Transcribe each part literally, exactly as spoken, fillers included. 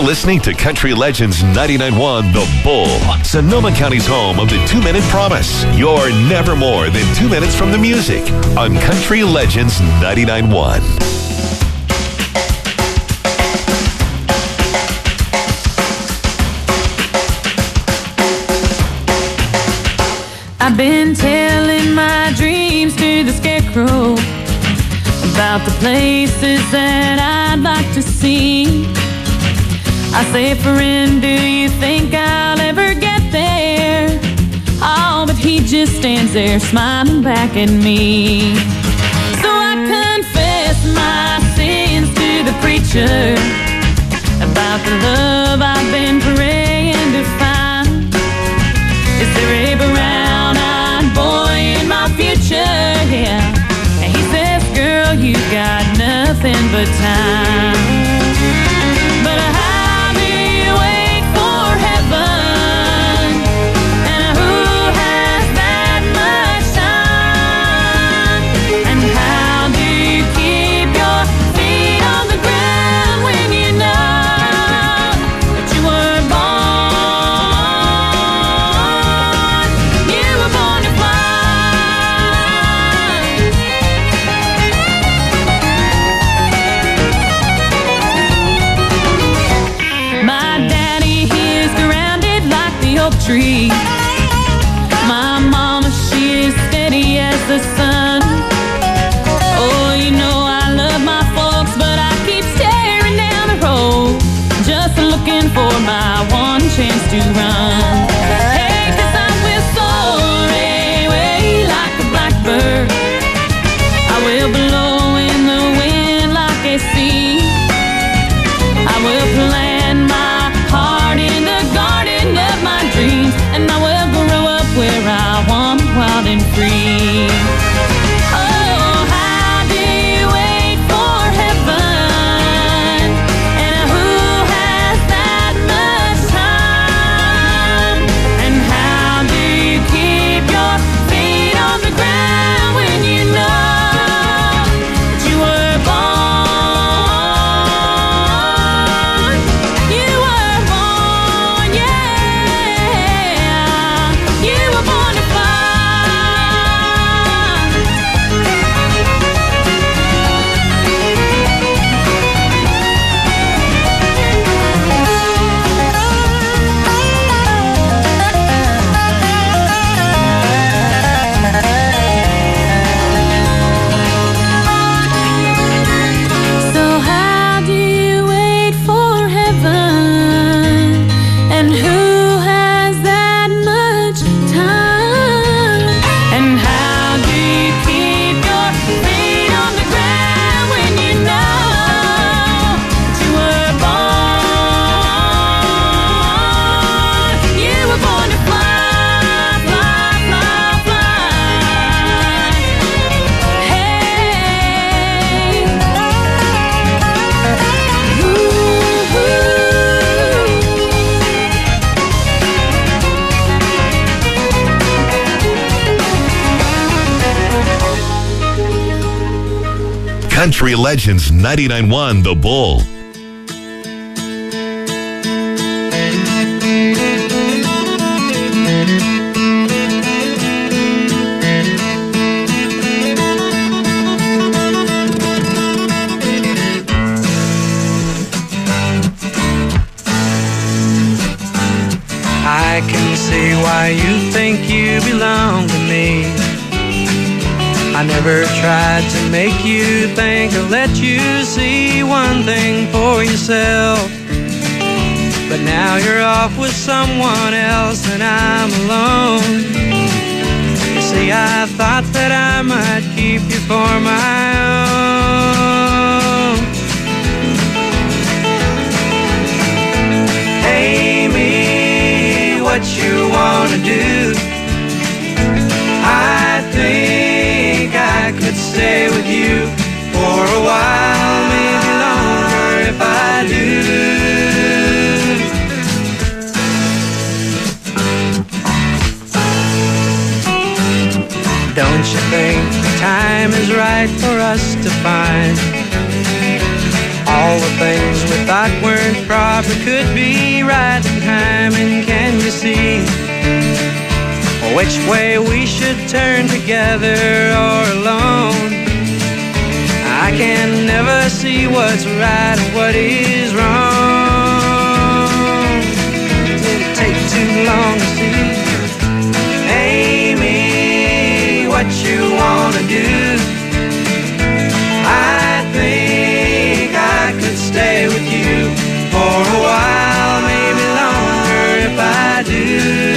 listening to Country Legends ninety-nine point one The Bull, Sonoma County's home of the two-minute promise. You're never more than two minutes from the music on Country Legends ninety-nine point one. I've been telling my dreams to the scarecrow about the places that I'd like to see. I say, friend, do you think I'll ever get there? Oh, but he just stands there smiling back at me. So I confess my sins to the preacher about the love I've been praying to find. Is there a brown-eyed boy in my future? Yeah. And he says, girl, you got nothing but time. But how do you wait for heaven? And who has that much time? And how do you keep your feet on the ground when you know that you were born? You were born to fly. My daddy, he is grounded like the oak tree. My mama, she is steady as the sun. Oh, you know I love my folks, but I keep staring down the road, just looking for my one chance to run. Hey, 'cause I will soar away like a blackbird. I will blow in the wind like a sea. I will plant my heart in the garden of my dreams, and I will grow up where I want, wild and free. Oh, how do you wait for heaven? And who has that much time? And how do you keep your feet on the ground when you know that you were born? You were born, yeah. You were born to fly. So how do you wait for heaven? And who has that much time? And how do you keep your feet on the ground when you know that you were born? You were born to fly, fly, fly, fly. Hey. Country Legends ninety-nine point one The Bull. I can see why you think you belong to me. I never tried to make you think or let you see one thing for yourself. But now you're off with someone else and I'm alone. You see, I thought that I might keep you for my own. Hey, me, what you wanna do? I think I could stay with you for a while, maybe longer if I do. Don't you think the time is right for us to find all the things we thought weren't proper could be right in time. And can you see which way we should turn, together or alone? I can never see what's right and what is wrong. Did it take too long to see? Amy, what you wanna do? I think I could stay with you for a while, maybe longer if I do.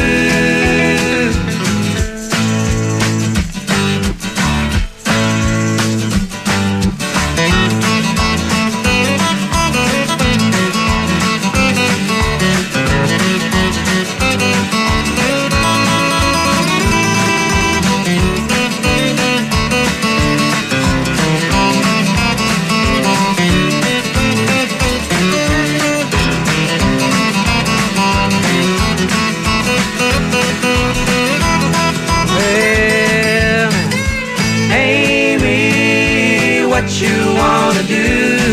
What you wanna do?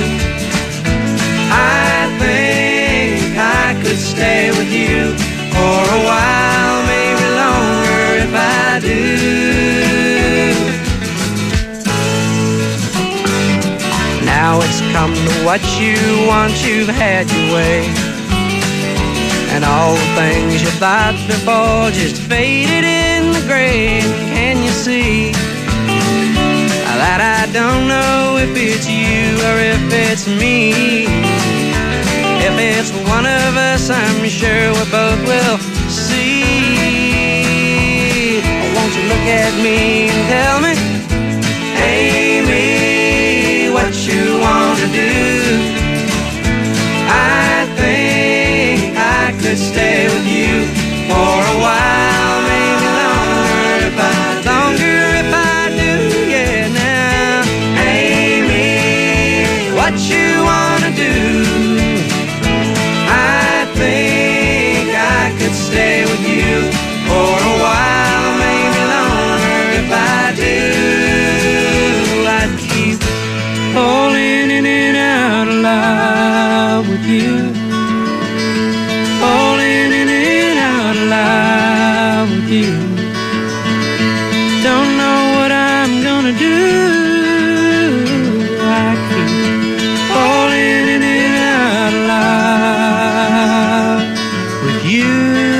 I think I could stay with you for a while, maybe longer if I do. Now it's come to what you want, you've had your way, and all the things you thought before just faded in the grave. Can you see that I don't know if it's you or if it's me? If it's one of us, I'm sure we both will see. Won't you look at me and tell me, Amy, what you wanna do? I think I could stay with you for a while, maybe longer if I longer if I do, yeah. What you wanna do? I think I could stay with you for a while, maybe longer if I do. I'd keep falling in and out of love with you, falling in and out of love with you. Don't know what I'm gonna do. I keep falling in and out of love with you.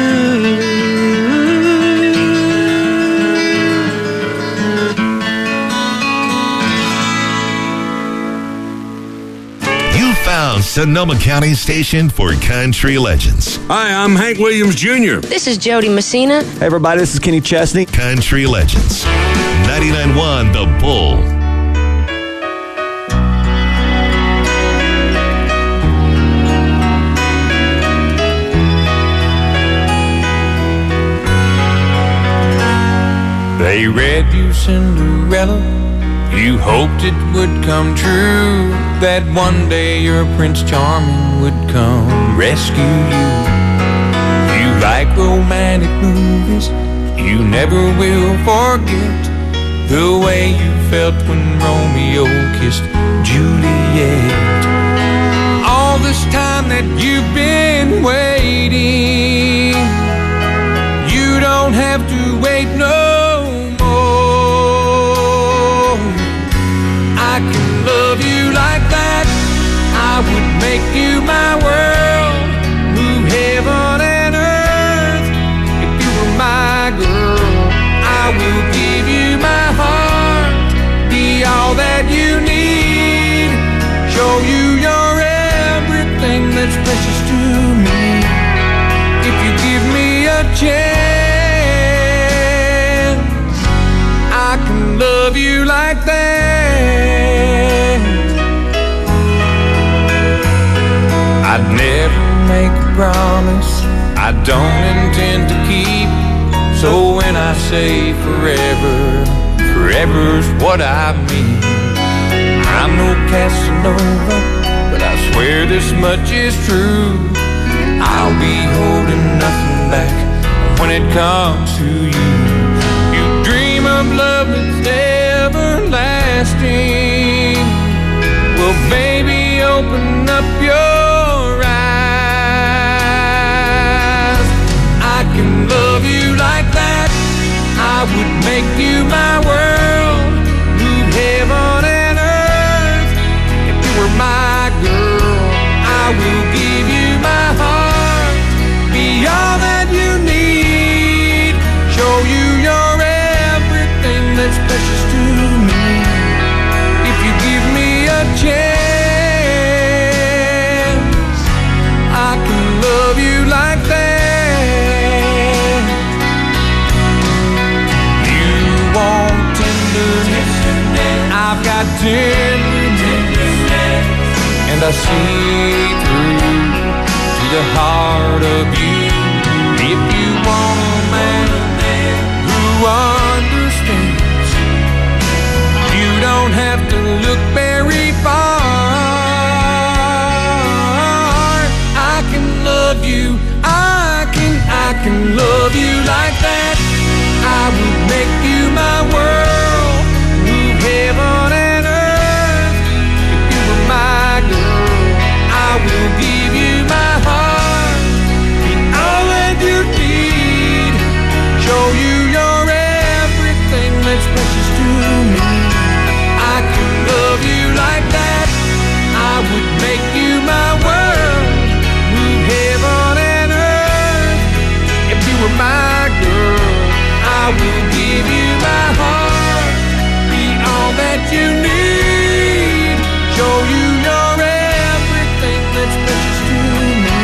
You found Sonoma County's station for country legends. Hi, I'm Hank Williams Junior This is Jody Messina. Hey everybody, this is Kenny Chesney. Country legends. ninety-nine point one The Bull. They read you Cinderella, you hoped it would come true, that one day your Prince Charming would come rescue you. You like romantic movies, you never will forget the way you felt when Romeo kissed Juliet. All this time that you've been waiting, you don't have to wait no I can love you like that. I would make you my world, move heaven and earth. If you were my girl, I will give you my heart, be all that you need, show you you're everything that's precious to me. If you give me a chance, I can love you like that. I'd never make a promise I don't intend to keep. So when I say forever, forever's what I mean. I'm no Casanova, but I swear this much is true. I'll be holding nothing back when it comes to you. You dream of love that's everlasting. Well, baby, open up your eyes. I can love you like that. I would make you my world, move heaven and earth. If you were my girl, I will give you my heart, be all that you need, show you you're everything that's precious to me. If you give me a chance, I can love you like that. You want tenderness, I've got tenderness, and I see through to the heart of you. If you want a man who understands, you don't have to look very far. I can love you, I can, I can love you like that. I would make you my world, move heaven and earth. If you were my girl, I will give you my heart, be all that you need, show you you're everything that's precious to me. I can love you like that. I would make you my world, move heaven and earth. If you were my girl, I will give you my heart, be all that you need, show you you're everything that's precious to me.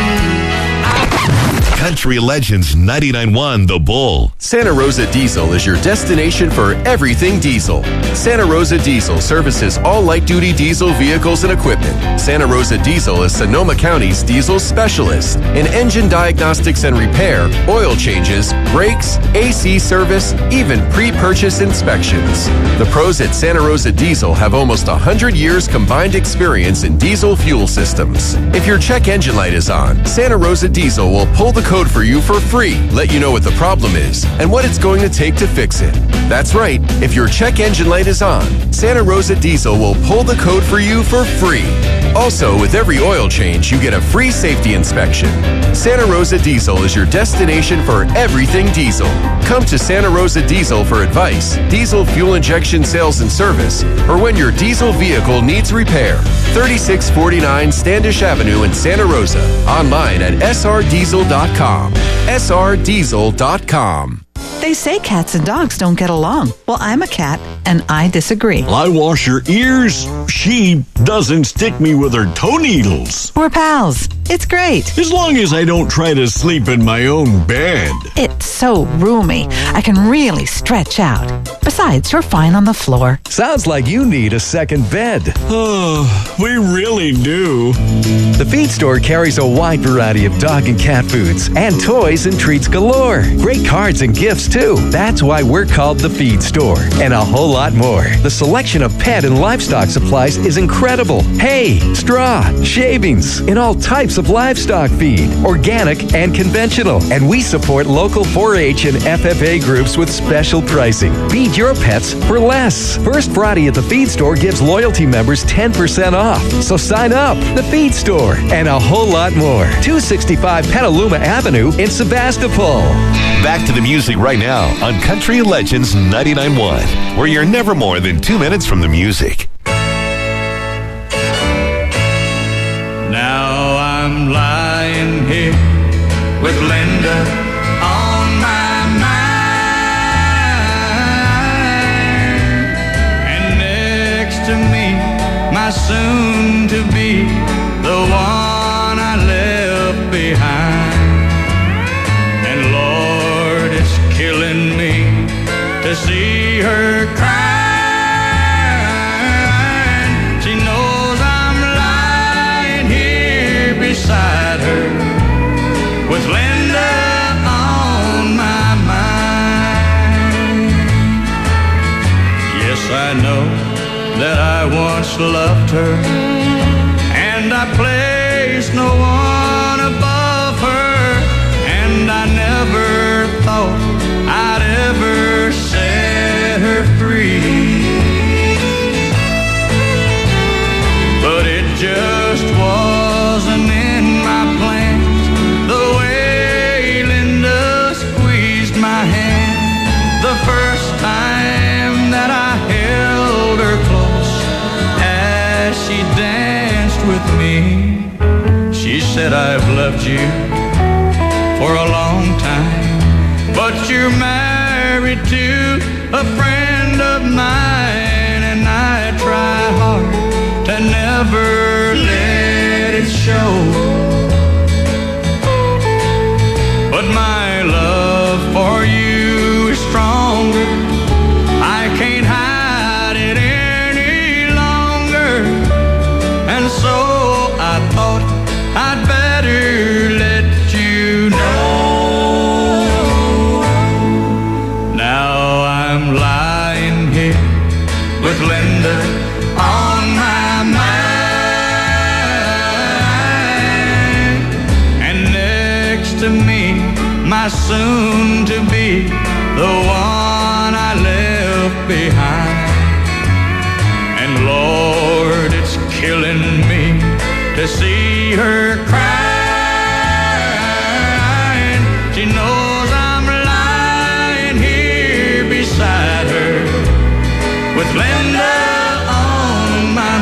Country Legends ninety-nine point one The Bull. Santa Rosa Diesel is your destination for everything diesel. Santa Rosa Diesel services all light-duty diesel vehicles and equipment. Santa Rosa Diesel is Sonoma County's diesel specialist in engine diagnostics and repair, oil changes, brakes, A C service, even pre-purchase inspections. The pros at Santa Rosa Diesel have almost one hundred years combined experience in diesel fuel systems. If your check engine light is on, Santa Rosa Diesel will pull the code for you for free, let you know what the problem is and what it's going to take to fix it. That's right, if your check engine light is on, Santa Rosa Diesel will pull the code for you for free. Also, with every oil change, you get a free safety inspection. Santa Rosa Diesel is your destination for everything diesel. Come to Santa Rosa Diesel for advice, diesel fuel injection sales and service, or when your diesel vehicle needs repair. thirty-six forty-nine Standish Avenue in Santa Rosa. Online at s r diesel dot com. s r diesel dot com. They say cats and dogs don't get along. Well, I'm a cat, and I disagree. I wash her ears. She doesn't stick me with her toe needles. We're pals. It's great. As long as I don't try to sleep in my own bed. It's so roomy. I can really stretch out. Besides, you're fine on the floor. Sounds like you need a second bed. Oh, we really do. The Feed Store carries a wide variety of dog and cat foods and toys and treats galore. Great cards and gifts, too. That's why we're called The Feed Store. And a whole lot more. The selection of pet and livestock supplies is incredible. Hay, straw, shavings, and all types of livestock feed, organic and conventional. And we support local four H and F F A groups with special pricing. Feed your pets for less. First Friday at the Feed Store gives loyalty members ten percent off. So sign up. The Feed Store and a whole lot more. two sixty-five Petaluma Avenue in Sebastopol. Back to the music right now on Country Legends ninety-nine point one, where you're never more than two minutes from the music. Now I'm lying here with Linda on my mind, and next to me, my soon-to-be, the one I left behind. And Lord, it's killing me to see her crying. She knows I'm lying here beside her with Linda on my mind. Yes, I know that I once loved her, and I placed no one above her, and I never thought I'd ever set her free. But it just the first time that I held her close as she danced with me. She said, I've loved you for a long time, but you're married to a friend of mine, and I try hard to never let it show. But my love for you is stronger. I can't hide it any longer, and so I thought I'd better let you know. Now I'm lying here with Linda on my mind, and next to me, my soon-to-be, the one I left behind. And Lord, it's killing me to see her crying. She knows I'm lying here beside her with Linda on my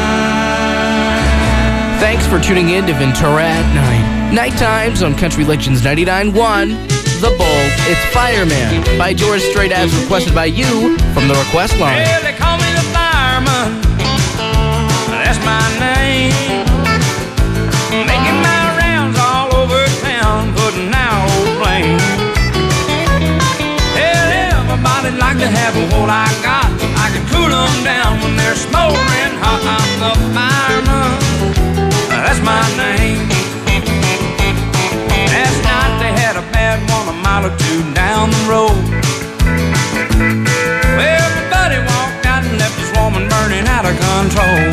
mind. Thanks for tuning in to Ventura at Night. Night times on Country Legends ninety-nine point one. The Bold, it's Fireman by George Strait, as requested by you from the request line. Well, they call me the fireman, that's my name. Making my rounds all over town, putting out old flames. Hell, everybody'd like to have what I got. I can cool them down when they're smoldering hot. I'm the fireman, that's my name. Last night they had a bad one a mile or two down the road. Well, everybody walked out and left this woman burning out of control.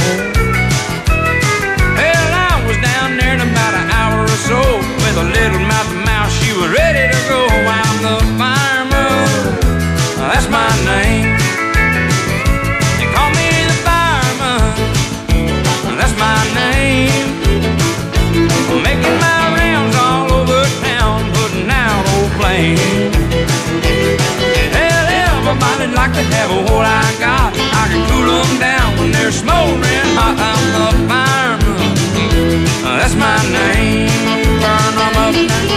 Well, I was down there in about an hour or so with a little mouth to mouth, she was ready to go. I'm the fireman, that's my name. They call me the fireman, that's my name. Making my rounds all over town, putting out old flames. Hell, everybody'd like to have what I got. I can cool them down when they're smoldering hot. I'm the fireman, that's my name. Burn them up now.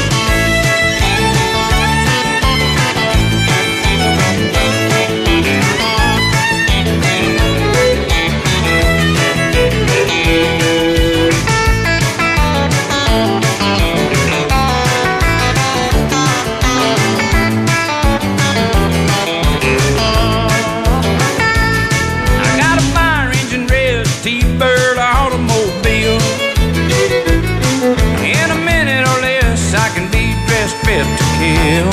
Fit to kill.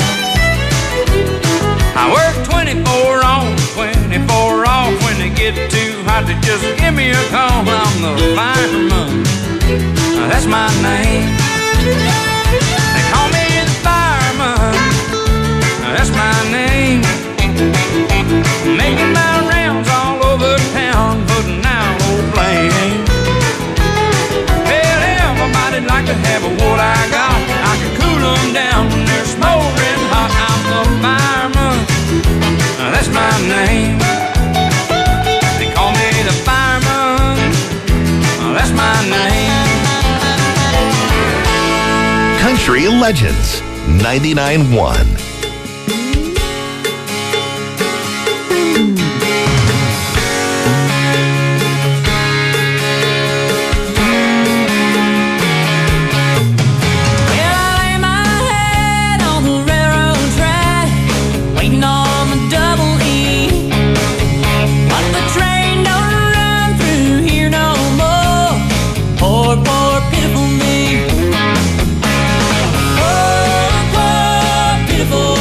I work twenty-four on, twenty-four off. When they get too hot, they just give me a call. I'm the fireman, that's my name. They call me the fireman, that's my name. Making my rounds all over town, putting out old flames. Well, everybody'd like to have what I got. I can cool them down when they're smoldering hot. I'm the fireman, that's my name. They call me the fireman, that's my name. Country Legends ninety-nine point one. Poor pitiful me. Oh, poor pitiful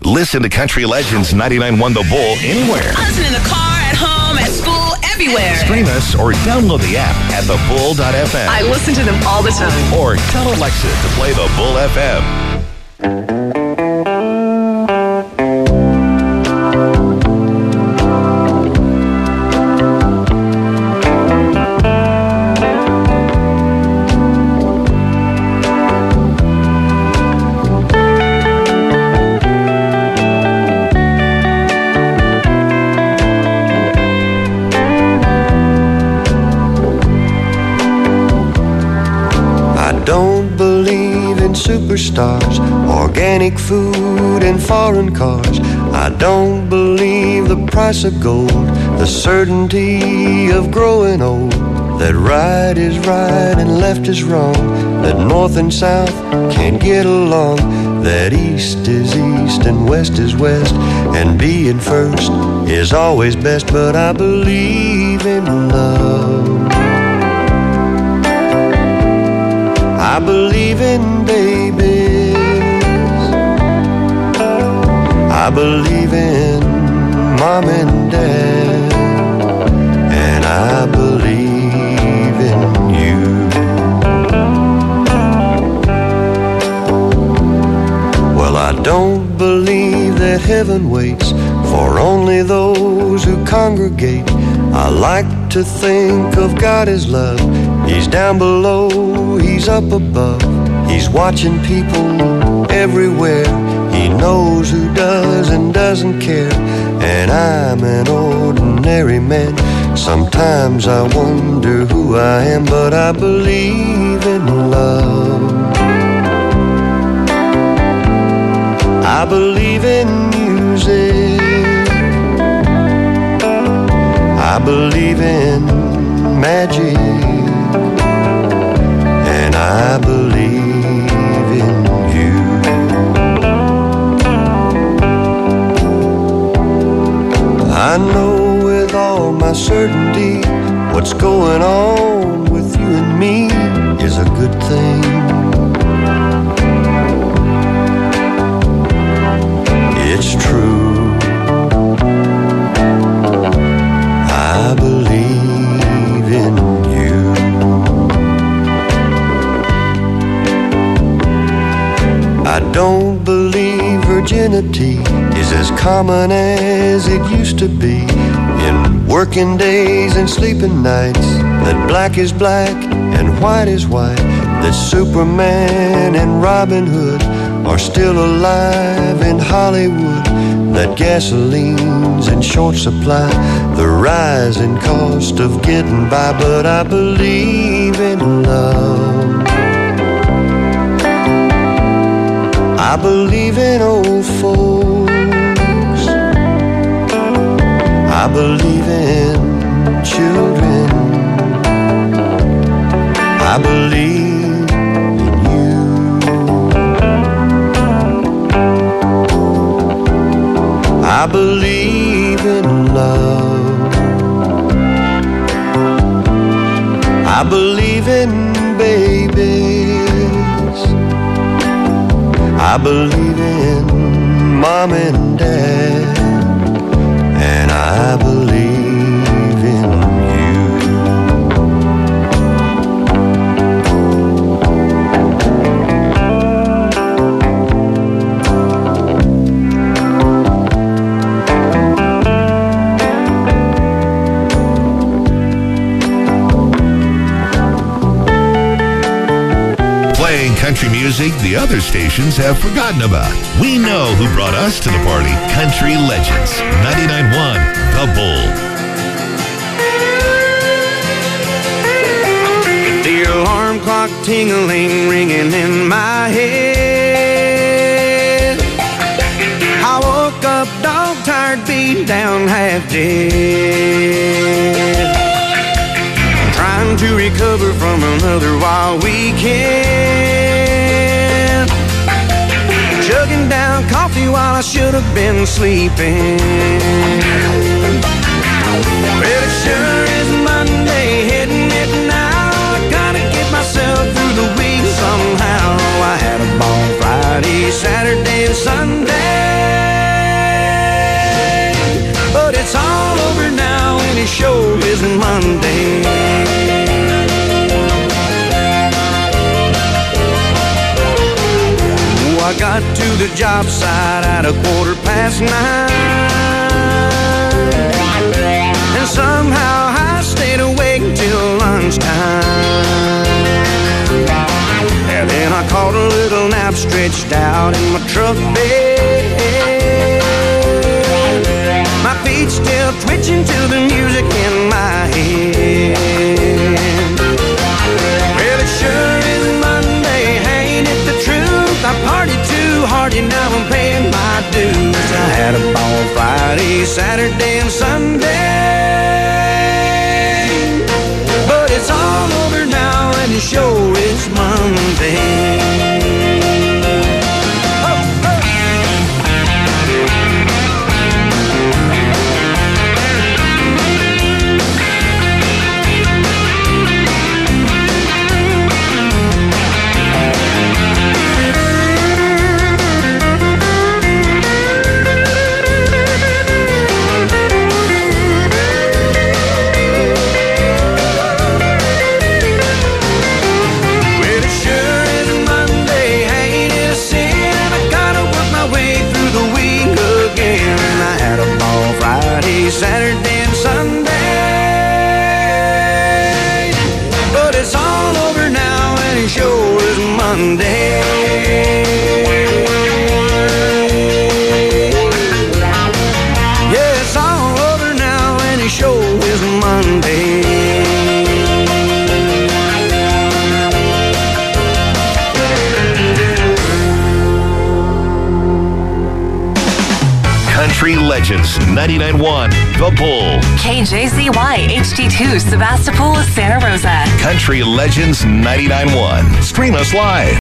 Listen to Country Legends ninety-nine point one The Bull anywhere. Listen in the car, at home, at school, everywhere. Stream us or download the app at the bull dot f m. I listen to them all the time. Or tell Alexa to play The Bull F M. Superstars, organic food and foreign cars. I don't believe the price of gold, the certainty of growing old, that right is right and left is wrong, that north and south can't get along, that east is east and west is west, and being first is always best. But I believe in love, I believe in babies, I believe in mom and dad, and I believe in you. Well, I don't believe that heaven waits for only those who congregate. I like to think of God as love. He's down below, He's up above. He's watching people everywhere. He knows who does and doesn't care. And I'm an ordinary man. Sometimes I wonder who I am, but I believe in love. I believe in music, I believe in magic, and I believe in you. I know with all my certainty what's going on with you and me is a good thing. It's true, I believe in you. I don't believe virginity is as common as it used to be. In working days and sleeping nights, that black is black and white is white, that Superman and Robin Hood are still alive in Hollywood, that gasoline's in short supply, the rising cost of getting by. But I believe in love, I believe in old folks, I believe in children, I believe I believe in love, I believe in babies, I believe in mom and dad, and I believe in you. Country music the other stations have forgotten about. We know who brought us to the party. Country Legends ninety-nine point one The Bull. The alarm clock tingling, ringing in my head. I woke up dog tired, beat down, half dead, trying to recover from another wild weekend. Chugging down coffee while I should have been sleeping. Well, it sure is Monday, hitting it now. I gotta get myself through the week somehow. I had a ball Friday, Saturday, and Sunday. Monday. Oh, I got to the job site at a quarter past nine, and somehow I stayed awake till lunchtime. And then I caught a little nap stretched out in my truck bed, my feet still twitching to the music in my head. Well, it sure is Monday, ain't it the truth? I partied too hard and now I'm paying my dues. I had a ball Friday, Saturday, and Sunday, but it's all over now and the show is Monday. Saturday and Sunday, but it's all over now and it sure is Monday. Yeah, it's all over now and it sure is Monday. Country Legends ninety-nine point one, The Bull. K J Z Y H D two, Sebastopol, Santa Rosa. Country Legends ninety-nine point one. Stream us live